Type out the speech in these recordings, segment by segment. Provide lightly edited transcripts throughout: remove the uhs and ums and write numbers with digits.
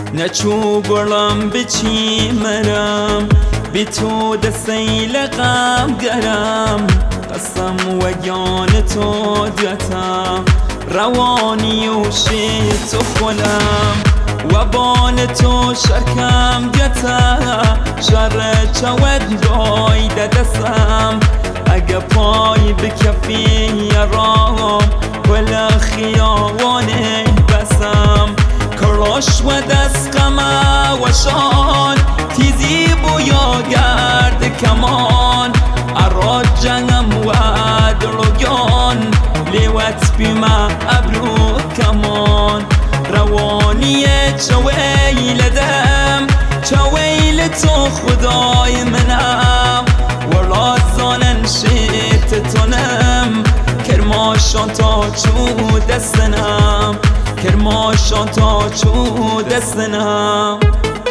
نچو گرم بچی مرم بی تو دسیل غم گرم قسم و گیان تو دیتم روانی و شیط و خلم و بان تو شرکم دیتا شر چود رای دستم اگه پای بکفی رام ولا خیاوانه بسم کراش و دست قمه و شان تیزی بویا گرد کمان اراد جنم و دلوگان لیوت بیما ابرو کمان روانی چویل دم چویل تو خدای منم ولا زانن شیط تونم کرماشان تا چو دستنم کرماشان تا چو دستنم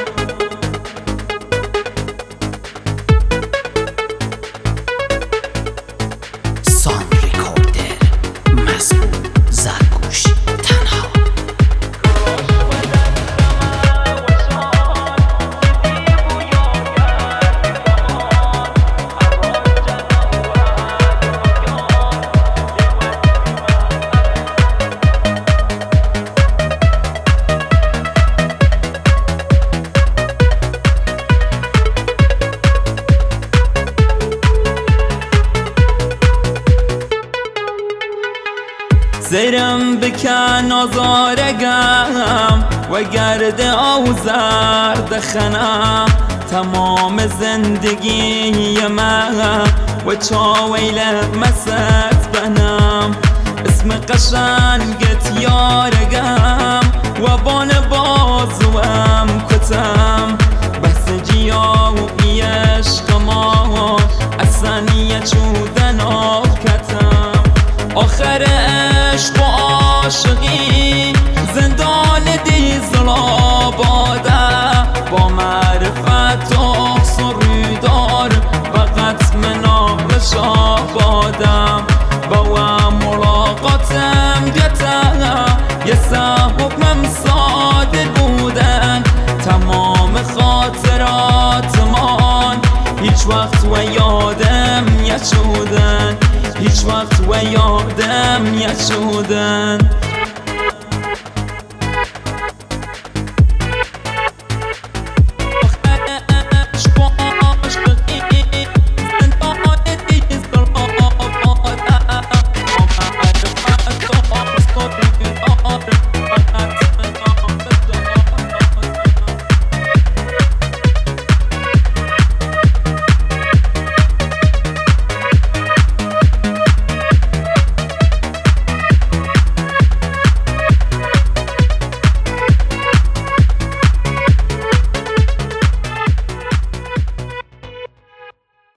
زیرم بکن آزارگم و گرد آوزرد خنم تمام زندگی من و چاویل مست بنم اسم قشنگت یارگم و بان بازوم کتم بحث جیا و عشق ما اصلا چودن کتم آخر عشق و عاشقی زندان دیزل آباده با معرفت و سرودار فقط منالش آبادم با ملاقاتم گتم یه حکمم صادر بودن تمام خاطرات من هیچ وقت و یادم نشودن هیچ وقت و یادم نشودن